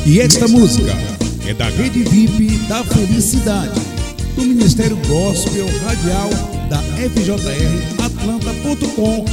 E esta música é da Rede VIP da Felicidade, do Ministério Gospel Radial da FJR Atlanta.com.br.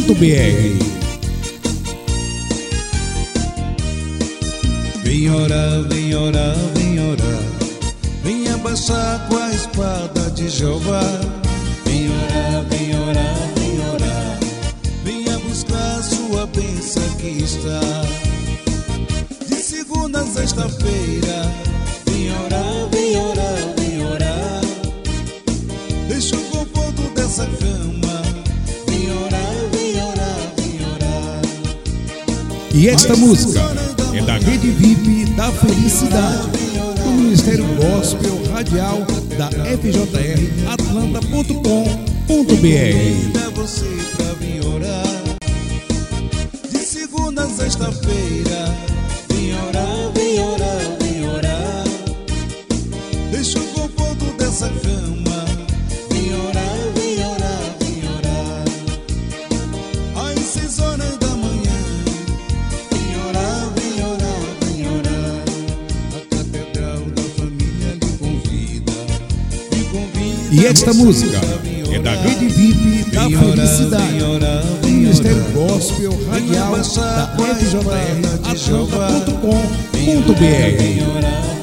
Vem orar, vem orar, vem orar. Vem abaixar com a espada de Jeová. Vem orar, vem orar, vem orar. Venha buscar sua bênção que está. De segunda a sexta-feira. Vem orar, vem orar, vem orar. Deixa o conforto dessa cama. Vem orar, vem orar, vem orar. E esta música é da Rede VIP da Felicidade, do Ministério Gospel Radial da FJR Atlanta.com.br. Convida você pra vir orar. De segunda a sexta-feira. Vem orar, vem orar, vem orar. Deixa o conforto dessa cama. Vem orar, vem orar, vem orar. Às 6 horas da manhã. Vem orar, vem orar, vem orar. A Catedral da Família lhe convida. Me convida. E esta música é da Rede VIP da Felicidade, do Ministério Gospel Radial da FJR Atlanta.com.br.